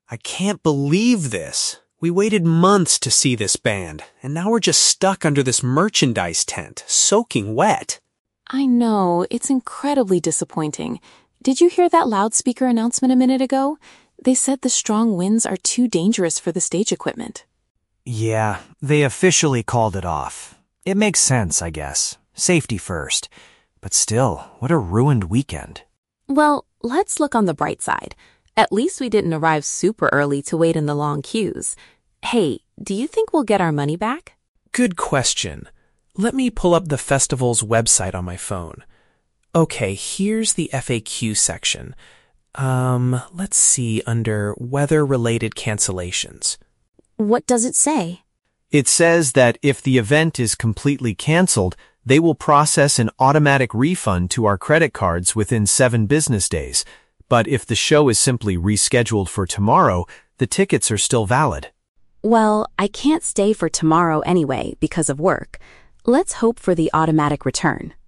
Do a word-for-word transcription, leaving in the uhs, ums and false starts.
I can't believe this. We waited months to see this band, and now we're just stuck under this merchandise tent, soaking wet. I know, it's incredibly disappointing. Did you hear that loudspeaker announcement a minute ago? They said the strong winds are too dangerous for the stage equipment. Yeah, they officially called it off. It makes sense, I guess. Safety first. But still, what a ruined weekend. Well, let's look on the bright side. At least we didn't arrive super early to wait in the long queues. Hey, do you think we'll get our money back? Good question. Let me pull up the festival's website on my phone. Okay, here's the F A Q section. Um, let's see, under weather-related cancellations. What does it say? It says that if the event is completely canceled, they will process an automatic refund to our credit cards within seven business days. But if the show is simply rescheduled for tomorrow, the tickets are still valid. Well, I can't stay for tomorrow anyway because of work. Let's hope for the automatic return.